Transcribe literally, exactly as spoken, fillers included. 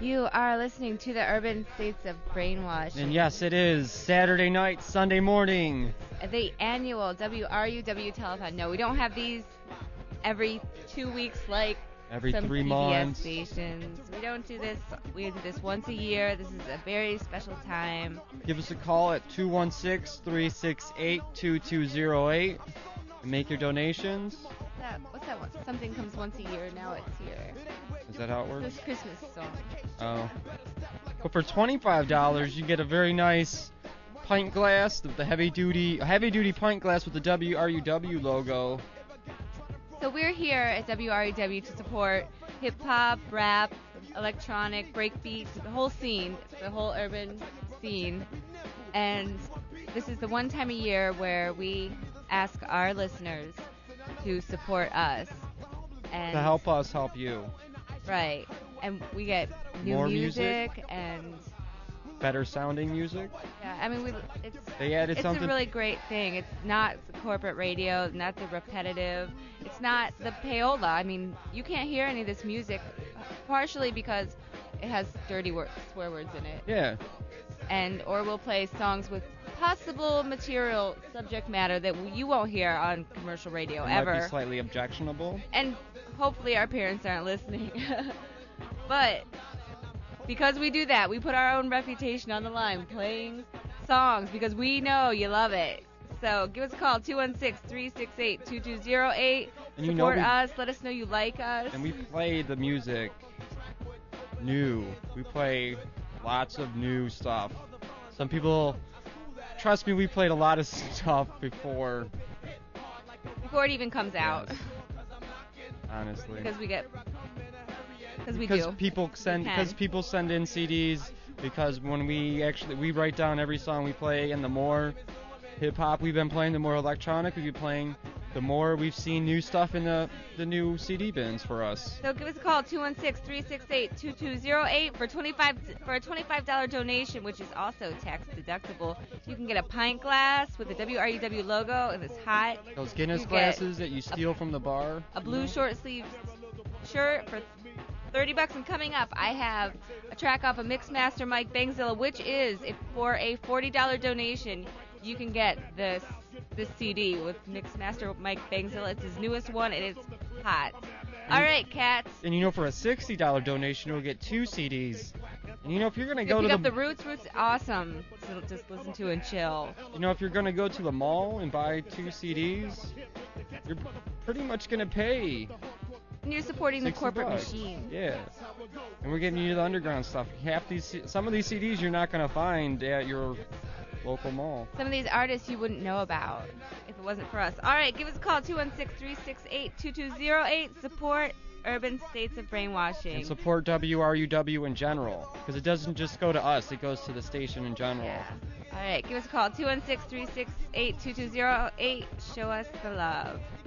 You are listening to the Urban States of Brainwashing. And yes, it is Saturday night, Sunday morning. The annual W R U W telethon. No, we don't have these every two weeks like every some three P B S months. stations. We don't do this. We do this once a year. This is a very special time. Give us a call at two one six, three six eight, two two zero eight and make your donations. What's that, what's that one? Something comes once a year. Now it's here. Is that how it works? This Christmas song. Oh. But for twenty-five dollars, you get a very nice pint glass, with the heavy duty, heavy duty pint glass with the W R U W logo. So we're here at W R U W to support hip hop, rap, electronic, breakbeat, the whole scene, the whole urban scene. And this is the one time a year where we ask our listeners to support us. And To help us help you. Right. And we get new More music, music. and Better sounding music. yeah, I mean, we, it's They added it's something. a really great thing. It's not the corporate radio, not the repetitive. It's not the payola. I mean, you can't hear any of this music, partially because it has dirty wor- swear words in it. Yeah. And or we'll play songs with possible material subject matter that you won't hear on commercial radio It ever. might be slightly objectionable. And hopefully our parents aren't listening. But because we do that, we put our own reputation on the line playing songs because we know you love it. So give us a call, two one six, three six eight, two two zero eight. And you know Support we- us. Let us know you like us. And we play the music new. We play lots of new stuff. Some people, trust me, we played a lot of stuff before. Before it even comes out. Yes. Honestly. Because we get... Because we Because do. people send, We can. because people send in C Ds. Because when we actually we write down every song we play, and the more hip hop we've been playing, the more electronic we've been playing, the more we've seen new stuff in the the new C D bins for us. So give us a call, two one six, three six eight, two two zero eight for twenty-five for a twenty-five dollars donation, which is also tax deductible. You can get a pint glass with the W R U W logo, and it's hot. Those Guinness You get glasses that you steal from the bar. A blue you know? short sleeve shirt for thirty bucks. And coming up, I have a track off of Mixmaster Mike Bangzilla, which is if for a forty dollars donation, you can get this this C D with Mixmaster Mike Bangzilla. It's his newest one, and it's hot. All right, cats. And you know, for a sixty dollars donation, you'll get two C Ds. And you know, if you're gonna You go pick to up the, the Roots. Roots, awesome. To just listen to and chill. you know, if you're gonna go to the mall and buy two C Ds, you're pretty much gonna pay And you're supporting the sixty corporate bucks. machine. Yeah. And we're getting you the underground stuff. Half these, some of these C Ds you're not gonna find at your local mall. Some of these artists you wouldn't know about if it wasn't for us. All right, give us a call, two one six, three six eight, two two zero eight. Support Urban States of Brainwashing. And support W R U W in general, because it doesn't just go to us; it goes to the station in general. Yeah. All right, give us a call, two one six, three six eight, two two zero eight. Show us the love.